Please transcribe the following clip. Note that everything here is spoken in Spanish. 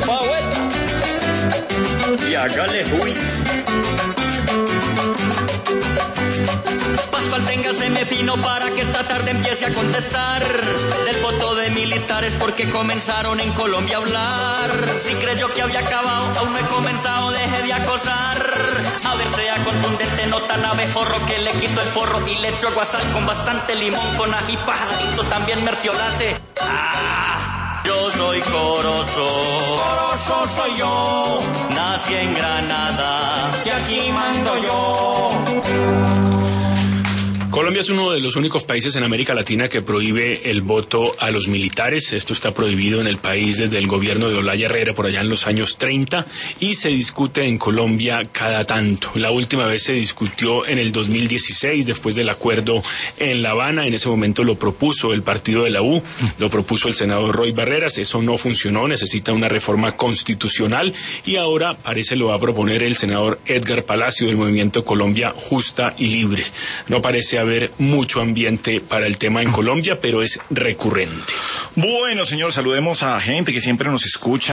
Pa' vuelta. Y hágale, uy. Pascual, téngaseme fino para que esta tarde empiece a contestar del voto de militares porque comenzaron en Colombia a hablar. Si creyó que había acabado, aún no he comenzado, deje de acosar. A ver, sea contundente, no tan abejorro que le quito el forro y le echo guasal con bastante limón, con ají, pajarito, también mertiolate. Yo soy Corozo, Corozo soy yo, nací en Granada y aquí mando yo. Colombia es uno de los únicos países en América Latina que prohíbe el voto a los militares. Esto está prohibido en el país desde el gobierno de Olaya Herrera por allá en los años 30 y se discute en Colombia cada tanto. La última vez se discutió en el 2016 después del acuerdo en La Habana. En ese momento lo propuso el partido de la U, lo propuso el senador Roy Barreras. Eso no funcionó, necesita una reforma constitucional y ahora parece lo va a proponer el senador Edgar Palacio del Movimiento Colombia Justa y Libre. No parece haber mucho ambiente para el tema en Colombia, pero es recurrente. Bueno, señor, saludemos a gente que siempre nos escucha.